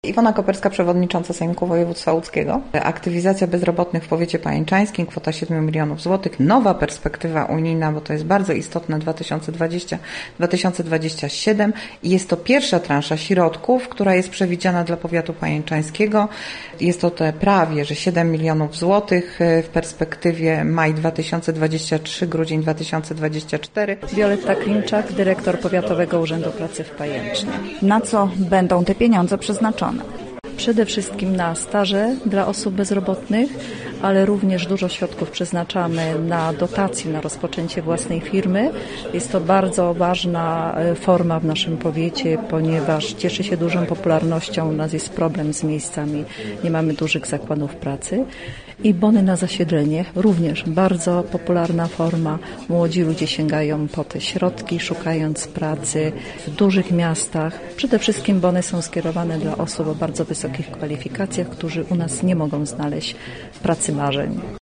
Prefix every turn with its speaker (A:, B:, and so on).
A: Iwona Koperska, przewodnicząca Sejmiku Województwa Łódzkiego. Aktywizacja bezrobotnych w powiecie pajęczańskim, kwota 7 milionów złotych. Nowa perspektywa unijna, bo to jest bardzo istotne, 2020-2027. Jest to pierwsza transza środków, która jest przewidziana dla powiatu pajęczańskiego. Jest to te prawie, że 7 milionów złotych w perspektywie maj 2023, grudzień 2024.
B: Wioletta Klimczak, dyrektor Powiatowego Urzędu Pracy w Pajęcznie. Na co będą te pieniądze przeznaczone? Przede wszystkim na staże dla osób bezrobotnych, ale również dużo środków przeznaczamy na dotacje, na rozpoczęcie własnej firmy. Jest to bardzo ważna forma w naszym powiecie, ponieważ cieszy się dużą popularnością. U nas jest problem z miejscami, nie mamy dużych zakładów pracy. I bony na zasiedlenie, również bardzo popularna forma. Młodzi ludzie sięgają po te środki, szukając pracy w dużych miastach. Przede wszystkim bony są skierowane dla osób o bardzo wysokich kwalifikacjach, którzy u nas nie mogą znaleźć pracy marzeń.